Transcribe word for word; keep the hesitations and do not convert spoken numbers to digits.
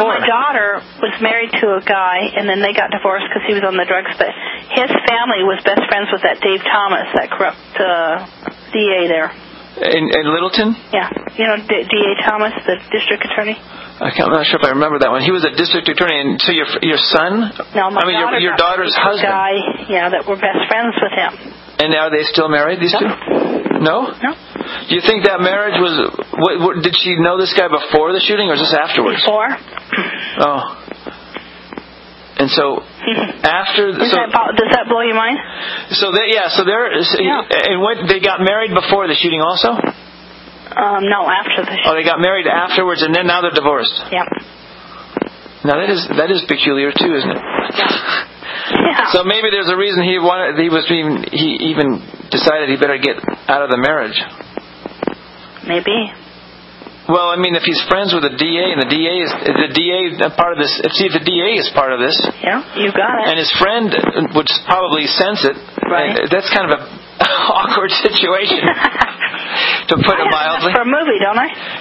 before. my daughter was married to a guy, and then they got divorced because he was on the drugs. But his family was best friends with that Dave Thomas, that corrupt uh, D A there. In, in Littleton? Yeah. You know D- D A Thomas, the district attorney? I can't, I'm not sure if I remember that one. He was a district attorney, and so your your son? No, my I mean, daughter your, your daughter's husband. Guy, yeah, that were best friends with him. And are they still married, these no. two? No? No. Do you think that marriage was... What, what, did she know this guy before the shooting, or just afterwards? Before. Oh. And so, after... Does, so, that, does that blow your mind? So, they, yeah, so they're... So, yeah. And what, they got married before the shooting also? Um, no, after the shooting. Oh, they got married afterwards, and then now they're divorced? Yeah. Now, that is that is peculiar, too, isn't it? Yeah. Yeah. So maybe there's a reason he wanted. He was even. He even decided he better get out of the marriage. Maybe. Well, I mean, if he's friends with the D A, and the D A is the D A part of this. See, if the D A is part of this. Yeah, you got it. And his friend would probably sense it. Right. That's kind of a awkward situation, to put it mildly. For a movie, don't I?